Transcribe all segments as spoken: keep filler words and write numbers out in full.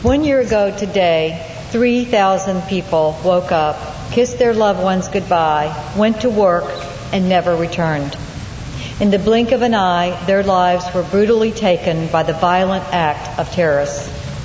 One year ago today, three thousand people woke up, kissed their loved ones goodbye, went to work, and never returned. In the blink of an eye, their lives were brutally taken by the violent act of terrorists.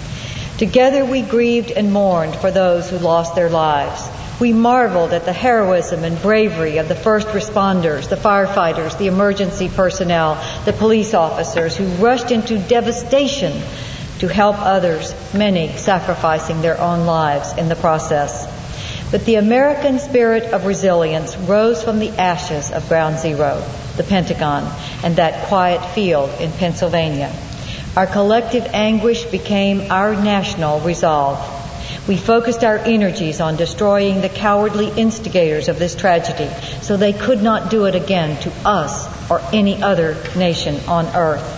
Together we grieved and mourned for those who lost their lives. We marveled at the heroism and bravery of the first responders, the firefighters, the emergency personnel, the police officers who rushed into devastation to help others, many sacrificing their own lives in the process. But the American spirit of resilience rose from the ashes of Ground Zero, the Pentagon, and that quiet field in Pennsylvania. Our collective anguish became our national resolve. We focused our energies on destroying the cowardly instigators of this tragedy so they could not do it again to us or any other nation on earth.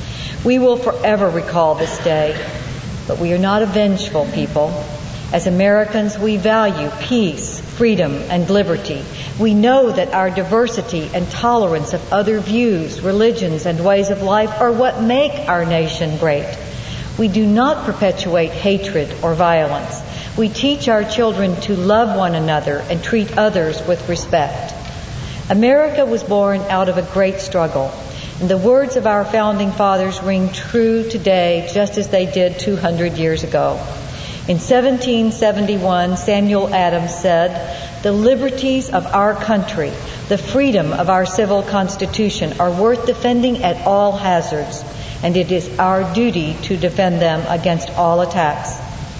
We will forever recall this day, but we are not a vengeful people. As Americans, we value peace, freedom, and liberty. We know that our diversity and tolerance of other views, religions, and ways of life are what make our nation great. We do not perpetuate hatred or violence. We teach our children to love one another and treat others with respect. America was born out of a great struggle, and the words of our founding fathers ring true today just as they did two hundred years ago. In seventeen seventy-one, Samuel Adams said, "The liberties of our country, the freedom of our civil constitution are worth defending at all hazards, and it is our duty to defend them against all attacks.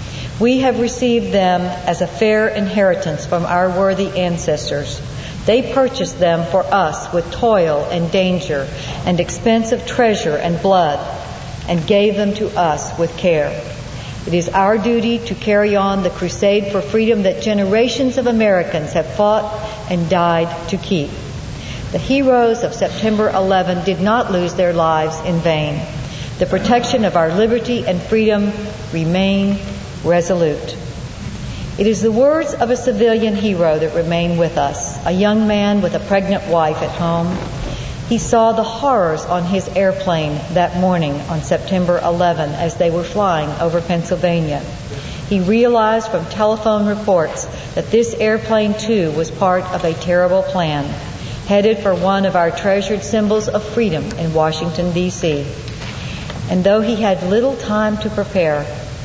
We have received them as a fair inheritance from our worthy ancestors. They purchased them for us with toil and danger and expense of treasure and blood, and gave them to us with care. It is our duty to carry on the crusade for freedom that generations of Americans have fought and died to keep." The heroes of September eleventh did not lose their lives in vain. The protection of our liberty and freedom remain resolute. It is the words of a civilian hero that remain with us, a young man with a pregnant wife at home. He saw the horrors on his airplane that morning on September eleventh as they were flying over Pennsylvania. He realized from telephone reports that this airplane too was part of a terrible plan, headed for one of our treasured symbols of freedom in Washington, D C And though he had little time to prepare,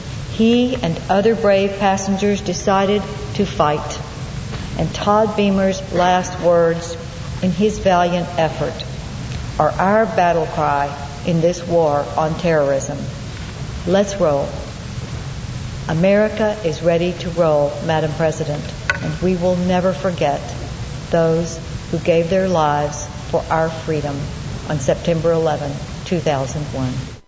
he and other brave passengers decided to fight. And Todd Beamer's last words in his valiant effort are our battle cry in this war on terrorism. Let's roll. America is ready to roll, Madam President, and we will never forget those who gave their lives for our freedom on September eleventh, two thousand one.